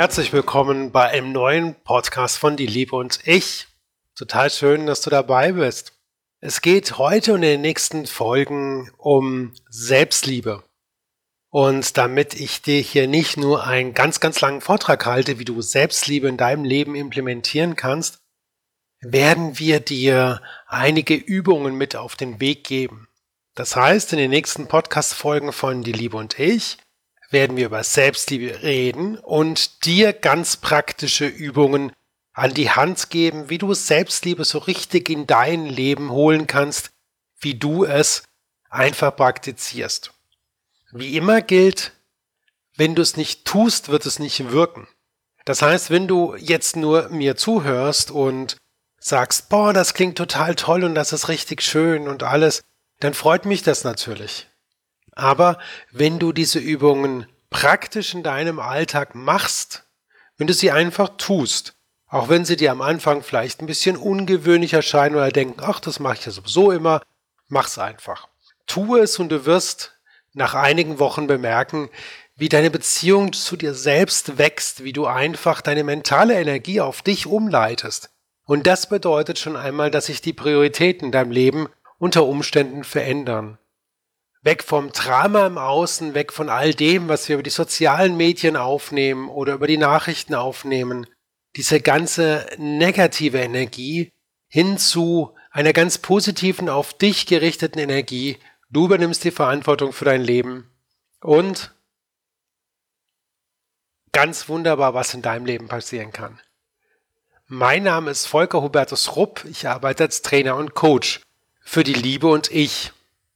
Herzlich willkommen bei einem neuen Podcast von Die Liebe und ich. Total schön, dass du dabei bist. Es geht heute und in den nächsten Folgen um Selbstliebe. Und damit ich dir hier nicht nur einen ganz, ganz langen Vortrag halte, wie du Selbstliebe in deinem Leben implementieren kannst, werden wir dir einige Übungen mit auf den Weg geben. Das heißt, in den nächsten Podcast-Folgen von Die Liebe und ich werden wir über Selbstliebe reden und dir ganz praktische Übungen an die Hand geben, wie du Selbstliebe so richtig in dein Leben holen kannst, wie du es einfach praktizierst. Wie immer gilt, wenn du es nicht tust, wird es nicht wirken. Das heißt, wenn du jetzt nur mir zuhörst und sagst, boah, das klingt total toll und das ist richtig schön und alles, dann freut mich das natürlich. Aber wenn du diese Übungen praktisch in deinem Alltag machst, wenn du sie einfach tust, auch wenn sie dir am Anfang vielleicht ein bisschen ungewöhnlich erscheinen oder denken, ach, das mache ich ja sowieso immer, mach's einfach. Tu es und du wirst nach einigen Wochen bemerken, wie deine Beziehung zu dir selbst wächst, wie du einfach deine mentale Energie auf dich umleitest. Und das bedeutet schon einmal, dass sich die Prioritäten in deinem Leben unter Umständen verändern. Weg vom Drama im Außen, weg von all dem, was wir über die sozialen Medien aufnehmen oder über die Nachrichten aufnehmen. Diese ganze negative Energie hin zu einer ganz positiven, auf dich gerichteten Energie. Du übernimmst die Verantwortung für dein Leben und ganz wunderbar, was in deinem Leben passieren kann. Mein Name ist Volker Hubertus Rupp. Ich arbeite als Trainer und Coach für die Liebe und ich.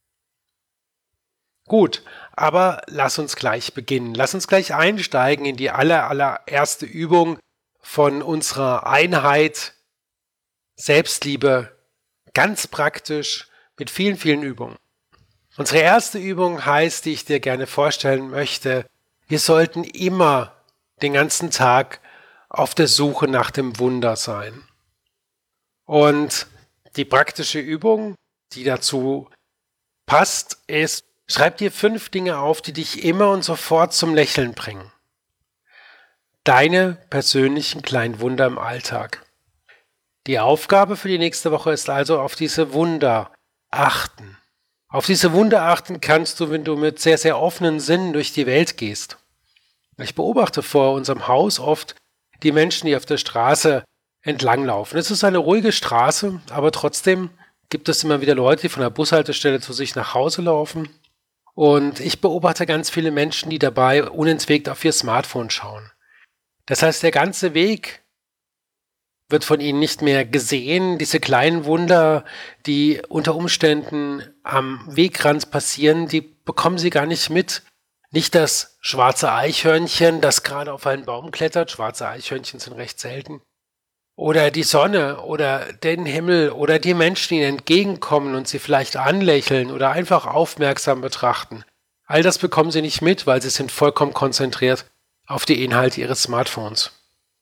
Gut, aber lass uns gleich beginnen. Lass uns gleich einsteigen in die allererste Übung von unserer Einheit Selbstliebe, ganz praktisch mit vielen, vielen Übungen. Unsere erste Übung heißt, die ich dir gerne vorstellen möchte, wir sollten immer den ganzen Tag auf der Suche nach dem Wunder sein. Und die praktische Übung, die dazu passt, ist, schreib dir 5 Dinge auf, die dich immer und sofort zum Lächeln bringen. Deine persönlichen kleinen Wunder im Alltag. Die Aufgabe für die nächste Woche ist also, auf diese Wunder achten. Auf diese Wunder achten kannst du, wenn du mit sehr, sehr offenen Sinnen durch die Welt gehst. Ich beobachte vor unserem Haus oft die Menschen, die auf der Straße entlanglaufen. Es ist eine ruhige Straße, aber trotzdem gibt es immer wieder Leute, die von der Bushaltestelle zu sich nach Hause laufen. Und ich beobachte ganz viele Menschen, die dabei unentwegt auf ihr Smartphone schauen. Das heißt, der ganze Weg wird von ihnen nicht mehr gesehen. Diese kleinen Wunder, die unter Umständen am Wegrand passieren, die bekommen sie gar nicht mit. Nicht das schwarze Eichhörnchen, das gerade auf einen Baum klettert. Schwarze Eichhörnchen sind recht selten. Oder die Sonne oder den Himmel oder die Menschen, die ihnen entgegenkommen und sie vielleicht anlächeln oder einfach aufmerksam betrachten. All das bekommen sie nicht mit, weil sie sind vollkommen konzentriert auf die Inhalte ihres Smartphones.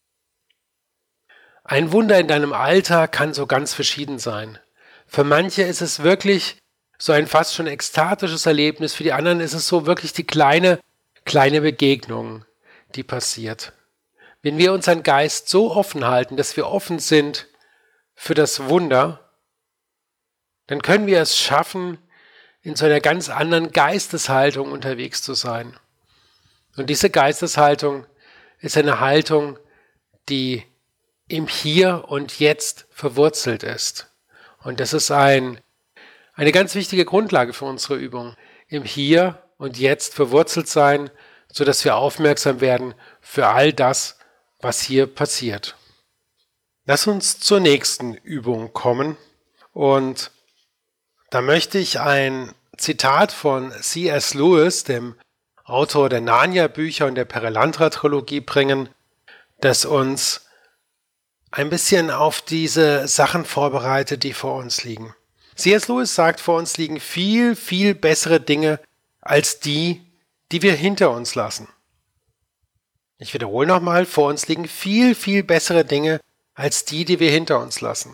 Ein Wunder in deinem Alltag kann so ganz verschieden sein. Für manche ist es wirklich so ein fast schon ekstatisches Erlebnis, für die anderen ist es so wirklich die kleine Begegnung, die passiert. Wenn wir unseren Geist so offen halten, dass wir offen sind für das Wunder, dann können wir es schaffen, in so einer ganz anderen Geisteshaltung unterwegs zu sein. Und diese Geisteshaltung ist eine Haltung, die im Hier und Jetzt verwurzelt ist. Und das ist eine ganz wichtige Grundlage für unsere Übung. Im Hier und Jetzt verwurzelt sein, sodass wir aufmerksam werden für all das, was hier passiert. Lass uns zur nächsten Übung kommen und da möchte ich ein Zitat von C.S. Lewis, dem Autor der Narnia-Bücher und der Perelandra-Trilogie bringen, das uns ein bisschen auf diese Sachen vorbereitet, die vor uns liegen. C.S. Lewis sagt, vor uns liegen viel, viel bessere Dinge als die wir hinter uns lassen. Ich wiederhole nochmal, vor uns liegen viel, viel bessere Dinge als die wir hinter uns lassen.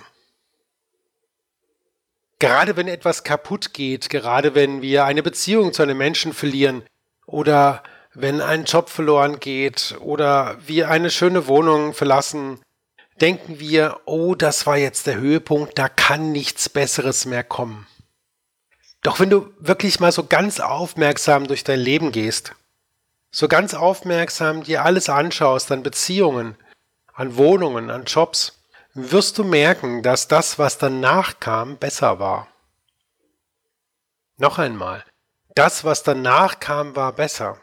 Gerade wenn etwas kaputt geht, gerade wenn wir eine Beziehung zu einem Menschen verlieren oder wenn ein Job verloren geht oder wir eine schöne Wohnung verlassen, denken wir, oh, das war jetzt der Höhepunkt, da kann nichts Besseres mehr kommen. Doch wenn du wirklich mal so ganz aufmerksam durch dein Leben gehst, so ganz aufmerksam dir alles anschaust an Beziehungen, an Wohnungen, an Jobs, wirst du merken, dass das, was danach kam, besser war. Noch einmal, das, was danach kam, war besser.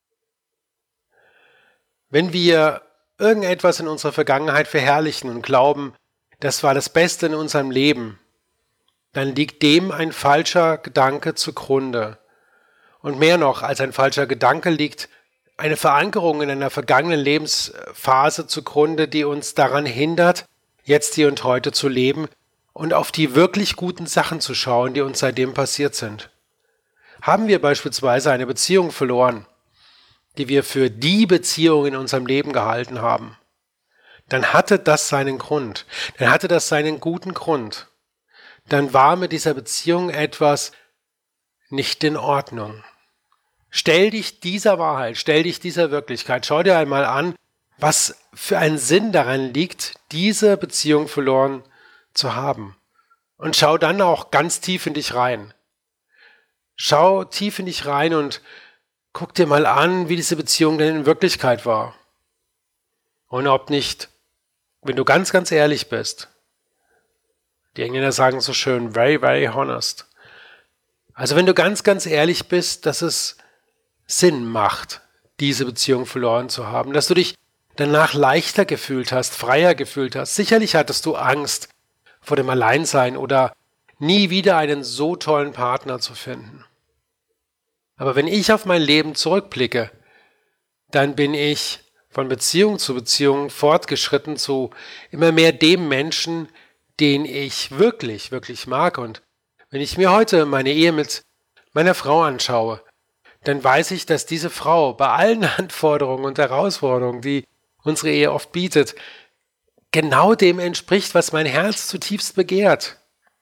Wenn wir irgendetwas in unserer Vergangenheit verherrlichen und glauben, das war das Beste in unserem Leben, dann liegt dem ein falscher Gedanke zugrunde. Und mehr noch als ein falscher Gedanke liegt eine Verankerung in einer vergangenen Lebensphase zugrunde, die uns daran hindert, jetzt hier und heute zu leben und auf die wirklich guten Sachen zu schauen, die uns seitdem passiert sind. Haben wir beispielsweise eine Beziehung verloren, die wir für die Beziehung in unserem Leben gehalten haben, dann hatte das seinen Grund, dann hatte das seinen guten Grund. Dann war mit dieser Beziehung etwas nicht in Ordnung. Stell dich dieser Wahrheit, stell dich dieser Wirklichkeit, schau dir einmal an, was für ein Sinn daran liegt, diese Beziehung verloren zu haben. Und schau dann auch ganz tief in dich rein. Schau tief in dich rein und guck dir mal an, wie diese Beziehung denn in Wirklichkeit war. Und ob nicht, wenn du ganz, ganz ehrlich bist, die Engländer sagen so schön, very, very honest. Also wenn du ganz, ganz ehrlich bist, dass es Sinn macht, diese Beziehung verloren zu haben, dass du dich danach leichter gefühlt hast, freier gefühlt hast. Sicherlich hattest du Angst vor dem Alleinsein oder nie wieder einen so tollen Partner zu finden. Aber wenn ich auf mein Leben zurückblicke, dann bin ich von Beziehung zu Beziehung fortgeschritten zu immer mehr dem Menschen, den ich wirklich, wirklich mag. Und wenn ich mir heute meine Ehe mit meiner Frau anschaue, dann weiß ich, dass diese Frau bei allen Anforderungen und Herausforderungen, die unsere Ehe oft bietet, genau dem entspricht, was mein Herz zutiefst begehrt.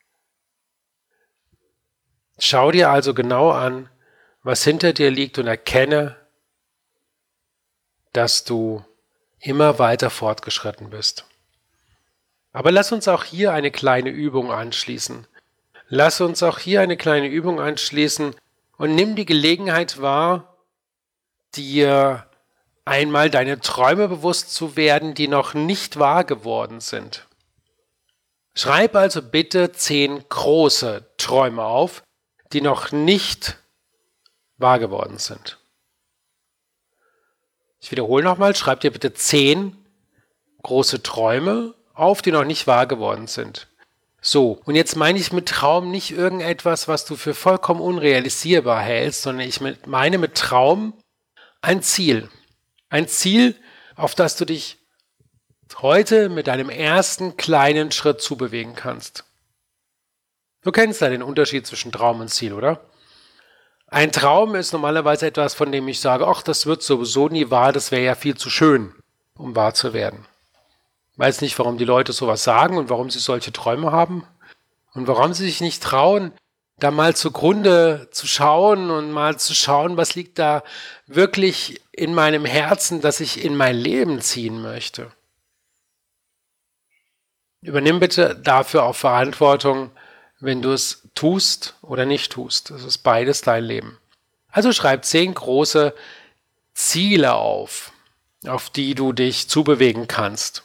Schau dir also genau an, was hinter dir liegt und erkenne, dass du immer weiter fortgeschritten bist. Aber lass uns auch hier eine kleine Übung anschließen. Lass uns auch hier eine kleine Übung anschließen und nimm die Gelegenheit wahr, dir einmal deine Träume bewusst zu werden, die noch nicht wahr geworden sind. Schreib also bitte 10 große Träume auf, die noch nicht wahr geworden sind. Ich wiederhole nochmal, schreib dir bitte 10 große Träume auf, die noch nicht wahr geworden sind. So, und jetzt meine ich mit Traum nicht irgendetwas, was du für vollkommen unrealisierbar hältst, sondern ich meine mit Traum ein Ziel. Ein Ziel, auf das du dich heute mit deinem ersten kleinen Schritt zubewegen kannst. Du kennst ja den Unterschied zwischen Traum und Ziel, oder? Ein Traum ist normalerweise etwas, von dem ich sage, ach, das wird sowieso nie wahr, das wäre ja viel zu schön, um wahr zu werden. Ich weiß nicht, warum die Leute sowas sagen und warum sie solche Träume haben und warum sie sich nicht trauen, da mal zugrunde zu schauen und mal zu schauen, was liegt da wirklich in meinem Herzen, das ich in mein Leben ziehen möchte. Übernimm bitte dafür auch Verantwortung, wenn du es tust oder nicht tust. Das ist beides dein Leben. Also schreib 10 große Ziele auf die du dich zubewegen kannst.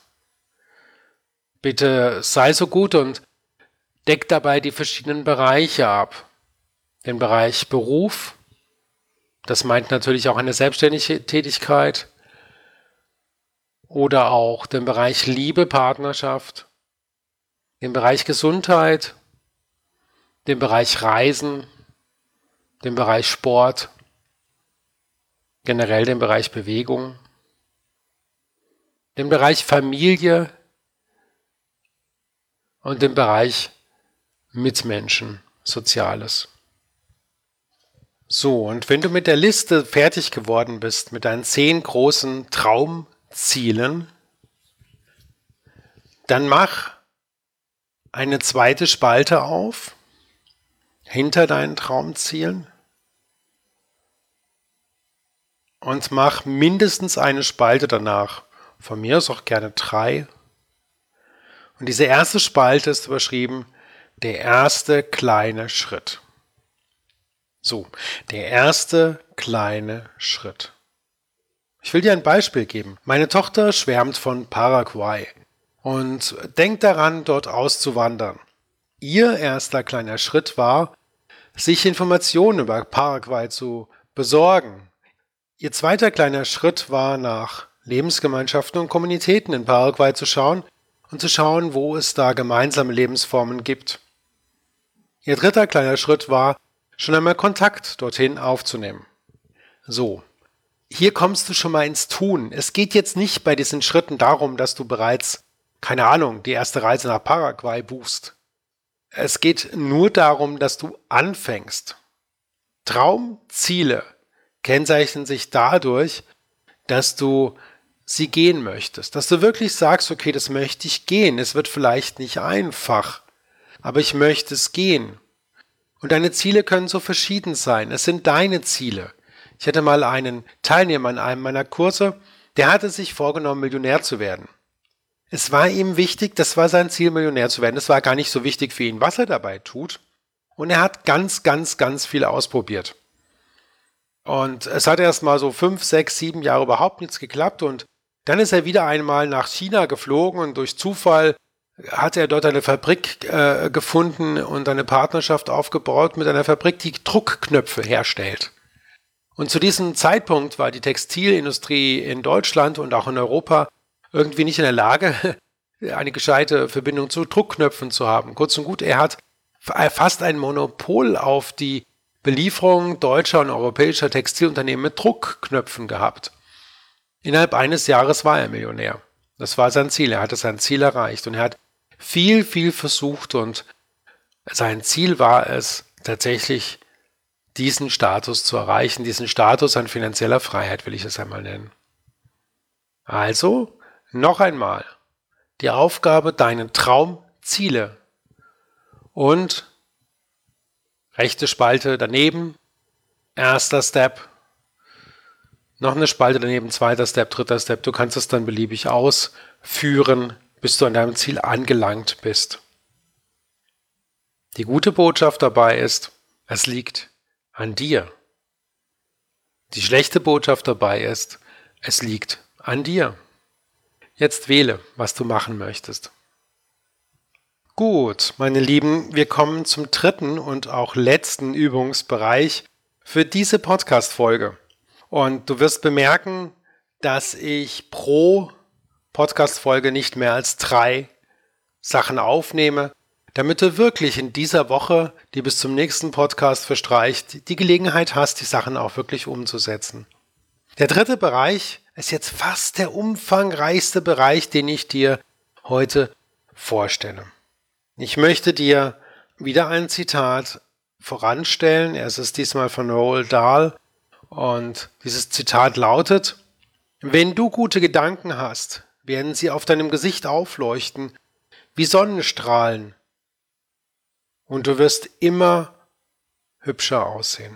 Bitte sei so gut und deck dabei die verschiedenen Bereiche ab. Den Bereich Beruf, das meint natürlich auch eine selbstständige Tätigkeit, oder auch den Bereich Liebe, Partnerschaft, den Bereich Gesundheit, den Bereich Reisen, den Bereich Sport, generell den Bereich Bewegung, den Bereich Familie und den Bereich Mitmenschen, Soziales. So, und wenn du mit der Liste fertig geworden bist, mit deinen 10 großen Traumzielen, dann mach eine zweite Spalte auf, hinter deinen Traumzielen, und mach mindestens eine Spalte danach. Von mir aus auch gerne 3. Und diese erste Spalte ist überschrieben, der erste kleine Schritt. So, der erste kleine Schritt. Ich will dir ein Beispiel geben. Meine Tochter schwärmt von Paraguay und denkt daran, dort auszuwandern. Ihr erster kleiner Schritt war, sich Informationen über Paraguay zu besorgen. Ihr zweiter kleiner Schritt war, nach Lebensgemeinschaften und Kommunitäten in Paraguay zu schauen und zu schauen, wo es da gemeinsame Lebensformen gibt. Ihr dritter kleiner Schritt war, schon einmal Kontakt dorthin aufzunehmen. So, hier kommst du schon mal ins Tun. Es geht jetzt nicht bei diesen Schritten darum, dass du bereits, keine Ahnung, die erste Reise nach Paraguay buchst. Es geht nur darum, dass du anfängst. Traumziele kennzeichnen sich dadurch, dass du sie gehen möchtest. Dass du wirklich sagst, okay, das möchte ich gehen. Es wird vielleicht nicht einfach, aber ich möchte es gehen. Und deine Ziele können so verschieden sein. Es sind deine Ziele. Ich hatte mal einen Teilnehmer in einem meiner Kurse, der hatte sich vorgenommen, Millionär zu werden. Es war ihm wichtig, das war sein Ziel, Millionär zu werden. Es war gar nicht so wichtig für ihn, was er dabei tut. Und er hat ganz viel ausprobiert. Und es hat erst mal so 5, 6, 7 Jahre überhaupt nichts geklappt. Und dann ist er wieder einmal nach China geflogen und durch Zufall hat er dort eine Fabrik gefunden und eine Partnerschaft aufgebaut mit einer Fabrik, die Druckknöpfe herstellt. Und zu diesem Zeitpunkt war die Textilindustrie in Deutschland und auch in Europa irgendwie nicht in der Lage, eine gescheite Verbindung zu Druckknöpfen zu haben. Kurz und gut, er hat fast ein Monopol auf die Belieferung deutscher und europäischer Textilunternehmen mit Druckknöpfen gehabt. Innerhalb eines Jahres war er Millionär. Das war sein Ziel. Er hatte sein Ziel erreicht und er hat viel versucht und sein Ziel war es, tatsächlich diesen Status zu erreichen, diesen Status an finanzieller Freiheit, will ich es einmal nennen. Also, noch einmal, die Aufgabe, deine Traumziele und rechte Spalte daneben, erster Step, noch eine Spalte daneben, zweiter Step, dritter Step, du kannst es dann beliebig ausführen, bis du an deinem Ziel angelangt bist. Die gute Botschaft dabei ist, es liegt an dir. Die schlechte Botschaft dabei ist, es liegt an dir. Jetzt wähle, was du machen möchtest. Gut, meine Lieben, wir kommen zum dritten und auch letzten Übungsbereich für diese Podcast-Folge. Und du wirst bemerken, dass ich pro Podcast-Folge nicht mehr als 3 Sachen aufnehme, damit du wirklich in dieser Woche, die bis zum nächsten Podcast verstreicht, die Gelegenheit hast, die Sachen auch wirklich umzusetzen. Der dritte Bereich ist jetzt fast der umfangreichste Bereich, den ich dir heute vorstelle. Ich möchte dir wieder ein Zitat voranstellen. Es ist diesmal von Roald Dahl und dieses Zitat lautet: Wenn du gute Gedanken hast, werden sie auf deinem Gesicht aufleuchten wie Sonnenstrahlen und du wirst immer hübscher aussehen.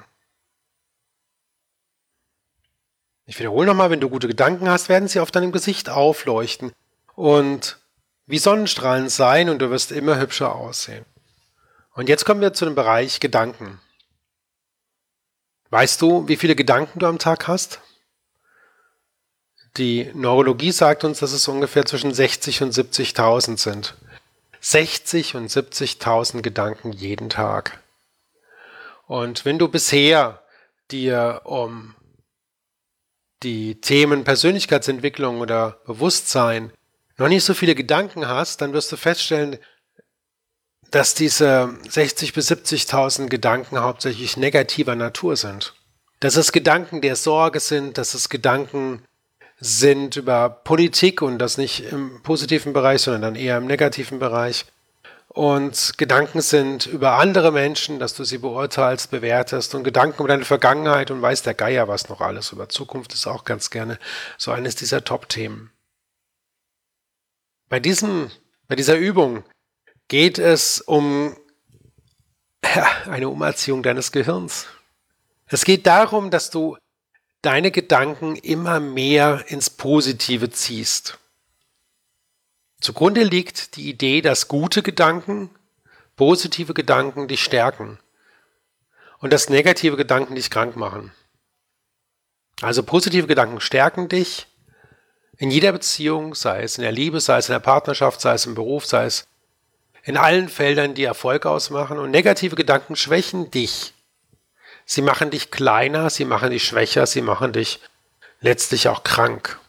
Ich wiederhole nochmal, wenn du gute Gedanken hast, werden sie auf deinem Gesicht aufleuchten und wie Sonnenstrahlen sein und du wirst immer hübscher aussehen. Und jetzt kommen wir zu dem Bereich Gedanken. Weißt du, wie viele Gedanken du am Tag hast? Die Neurologie sagt uns, dass es ungefähr zwischen 60 und 70.000 sind. 60 und 70.000 Gedanken jeden Tag. Und wenn du bisher dir um die Themen Persönlichkeitsentwicklung oder Bewusstsein noch nicht so viele Gedanken hast, dann wirst du feststellen, dass diese 60.000 bis 70.000 Gedanken hauptsächlich negativer Natur sind. Dass es Gedanken der Sorge sind, dass es Gedanken sind über Politik und das nicht im positiven Bereich, sondern dann eher im negativen Bereich. Und Gedanken sind über andere Menschen, dass du sie beurteilst, bewertest und Gedanken über deine Vergangenheit und weiß der Geier was noch alles. Über Zukunft ist auch ganz gerne so eines dieser Top-Themen. Bei dieser Übung geht es um eine Umerziehung deines Gehirns. Es geht darum, dass du deine Gedanken immer mehr ins Positive ziehst. Zugrunde liegt die Idee, dass gute Gedanken, positive Gedanken dich stärken und dass negative Gedanken dich krank machen. Also positive Gedanken stärken dich in jeder Beziehung, sei es in der Liebe, sei es in der Partnerschaft, sei es im Beruf, sei es in allen Feldern, die Erfolg ausmachen. Und negative Gedanken schwächen dich. Sie machen dich kleiner, sie machen dich schwächer, sie machen dich letztlich auch krank.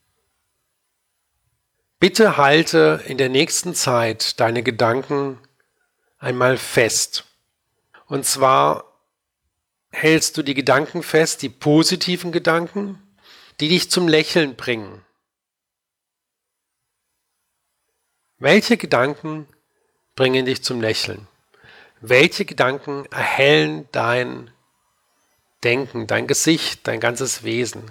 Bitte halte in der nächsten Zeit deine Gedanken einmal fest. Und zwar hältst du die Gedanken fest, die positiven Gedanken, die dich zum Lächeln bringen. Welche Gedanken bringen dich zum Lächeln? Welche Gedanken erhellen dein Denken, dein Gesicht, dein ganzes Wesen?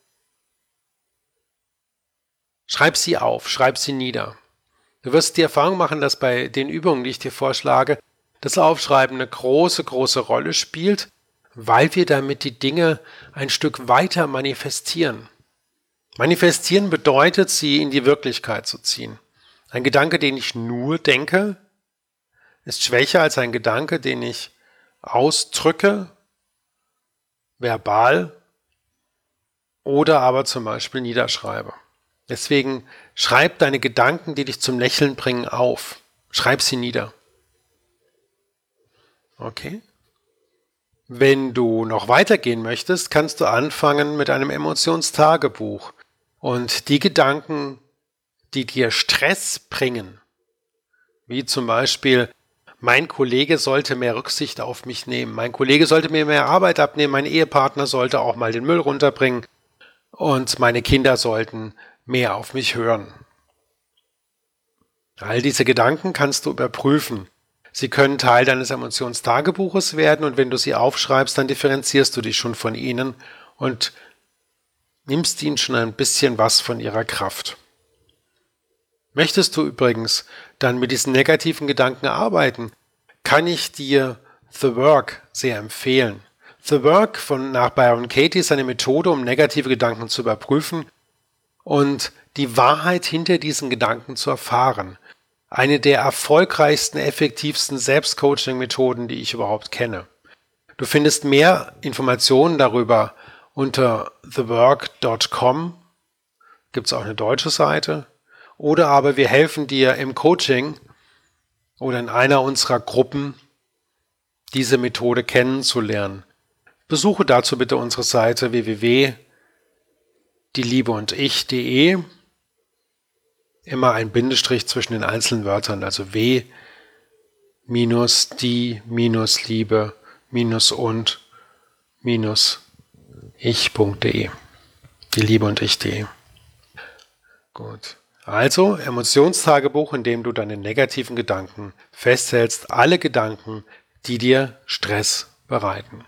Schreib sie auf, schreib sie nieder. Du wirst die Erfahrung machen, dass bei den Übungen, die ich dir vorschlage, das Aufschreiben eine große, große Rolle spielt, weil wir damit die Dinge ein Stück weiter manifestieren. Manifestieren bedeutet, sie in die Wirklichkeit zu ziehen. Ein Gedanke, den ich nur denke, ist schwächer als ein Gedanke, den ich ausdrücke, verbal oder aber zum Beispiel niederschreibe. Deswegen schreib deine Gedanken, die dich zum Lächeln bringen, auf. Schreib sie nieder. Okay? Wenn du noch weitergehen möchtest, kannst du anfangen mit einem Emotionstagebuch. Und die Gedanken, die dir Stress bringen, wie zum Beispiel, mein Kollege sollte mehr Rücksicht auf mich nehmen, mein Kollege sollte mir mehr Arbeit abnehmen, mein Ehepartner sollte auch mal den Müll runterbringen und meine Kinder sollten mehr auf mich hören. All diese Gedanken kannst du überprüfen. Sie können Teil deines Emotionstagebuches werden und wenn du sie aufschreibst, dann differenzierst du dich schon von ihnen und nimmst ihnen schon ein bisschen was von ihrer Kraft. Möchtest du übrigens dann mit diesen negativen Gedanken arbeiten, kann ich dir The Work sehr empfehlen. The Work nach Byron Katie ist eine Methode, um negative Gedanken zu überprüfen und die Wahrheit hinter diesen Gedanken zu erfahren. Eine der erfolgreichsten, effektivsten Selbstcoaching-Methoden, die ich überhaupt kenne. Du findest mehr Informationen darüber unter thework.com, gibt es auch eine deutsche Seite, oder aber wir helfen dir im Coaching oder in einer unserer Gruppen, diese Methode kennenzulernen. Besuche dazu bitte unsere Seite www.dieliebeundich.de, immer ein Bindestrich zwischen den einzelnen Wörtern, also w-die-liebe-und-ich.de. dieliebeundich.de. Gut. Also Emotionstagebuch, in dem du deine negativen Gedanken festhältst, alle Gedanken, die dir Stress bereiten.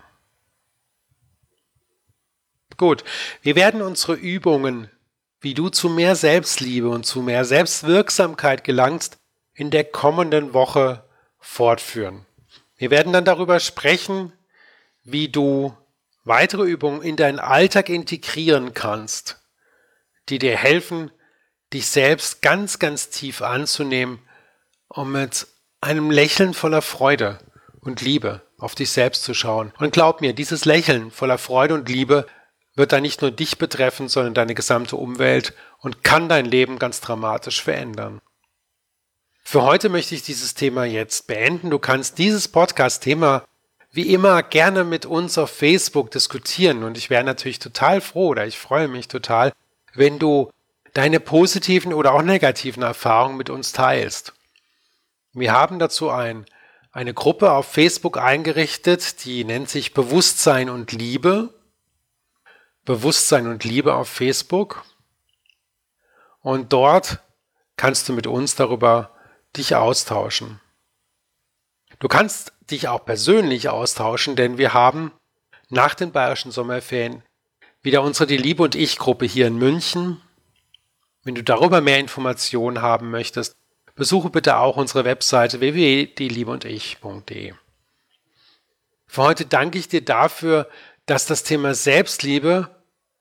Gut, wir werden unsere Übungen, wie du zu mehr Selbstliebe und zu mehr Selbstwirksamkeit gelangst, in der kommenden Woche fortführen. Wir werden dann darüber sprechen, wie du weitere Übungen in deinen Alltag integrieren kannst, die dir helfen, dich selbst ganz, ganz tief anzunehmen, um mit einem Lächeln voller Freude und Liebe auf dich selbst zu schauen. Und glaub mir, dieses Lächeln voller Freude und Liebe wird dann nicht nur dich betreffen, sondern deine gesamte Umwelt und kann dein Leben ganz dramatisch verändern. Für heute möchte ich dieses Thema jetzt beenden. Du kannst dieses Podcast-Thema wie immer gerne mit uns auf Facebook diskutieren und ich wäre natürlich total froh oder ich freue mich total, wenn du deine positiven oder auch negativen Erfahrungen mit uns teilst. Wir haben dazu eine Gruppe auf Facebook eingerichtet, die nennt sich Bewusstsein und Liebe. Bewusstsein und Liebe auf Facebook. Und dort kannst du mit uns darüber dich austauschen. Du kannst dich auch persönlich austauschen, denn wir haben nach den Bayerischen Sommerferien wieder unsere Die Liebe und Ich-Gruppe hier in München. Wenn du darüber mehr Informationen haben möchtest, besuche bitte auch unsere Webseite www.dieliebeundich.de. Für heute danke ich dir dafür, dass das Thema Selbstliebe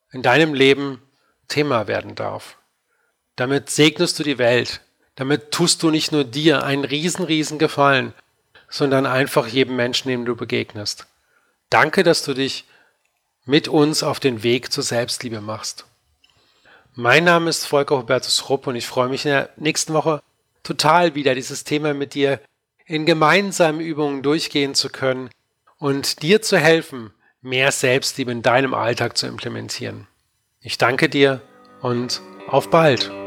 in deinem Leben Thema werden darf. Damit segnest du die Welt. Damit tust du nicht nur dir einen riesen Gefallen, sondern einfach jedem Menschen, dem du begegnest. Danke, dass du dich mit uns auf den Weg zur Selbstliebe machst. Mein Name ist Volker Hubertus Rupp und ich freue mich in der nächsten Woche total wieder, dieses Thema mit dir in gemeinsamen Übungen durchgehen zu können und dir zu helfen, mehr Selbstliebe in deinem Alltag zu implementieren. Ich danke dir und auf bald!